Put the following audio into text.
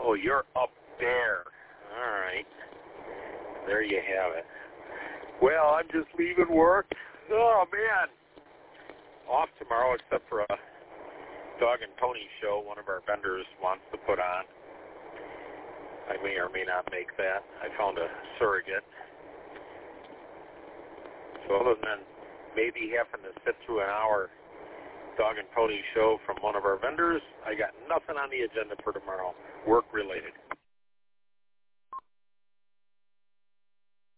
Oh, you're up there. All right. There you have it. Well, I'm just leaving work. Oh, man. Off tomorrow except for a dog and pony show one of our vendors wants to put on. I may or may not make that. I found a surrogate. So other than maybe having to sit through an hour dog and pony show from one of our vendors, I got nothing on the agenda for tomorrow, work related.